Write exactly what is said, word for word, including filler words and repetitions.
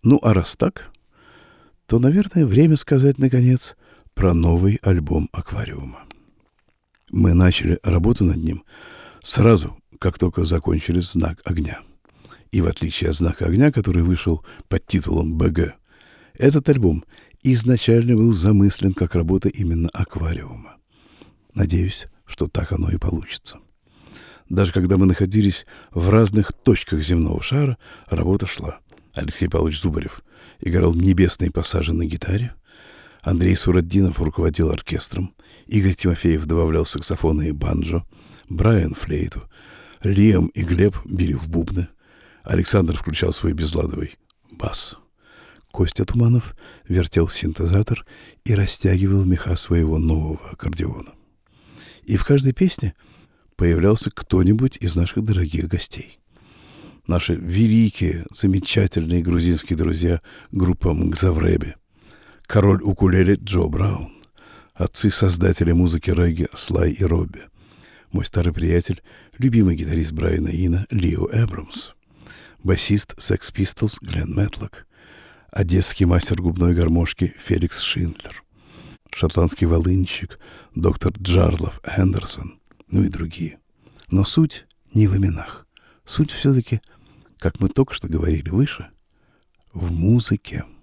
Ну, а раз так, то, наверное, время сказать, наконец, про новый альбом «Аквариума». Мы начали работу над ним сразу, как только закончили «Знак огня». И в отличие от «Знака огня», который вышел под титулом «бэ гэ», этот альбом изначально был замыслен как работа именно «Аквариума». Надеюсь, что так оно и получится. Даже когда мы находились в разных точках земного шара, работа шла. Алексей Павлович Зубарев играл небесные пассажи на гитаре, Андрей Суратдинов руководил оркестром, Игорь Тимофеев добавлял саксофоны и банджо, Брайан — флейту, Лиам и Глеб били в бубны, Александр включал свой безладовый бас. Костя Туманов вертел синтезатор и растягивал меха своего нового аккордеона. И в каждой песне появлялся кто-нибудь из наших дорогих гостей. Наши великие, замечательные грузинские друзья группа Мгзавреби, король укулеле Джо Браун, отцы-создатели музыки регги Слай и Робби, мой старый приятель, любимый гитарист Брайана Ина Лио Эбрамс, басист Sex Pistols Глен Мэтлок, одесский мастер губной гармошки Феликс Шиндлер, шотландский волынщик доктор Джарлов Хендерсон, ну и другие. Но суть не в именах. Суть все-таки, как мы только что говорили выше, в музыке.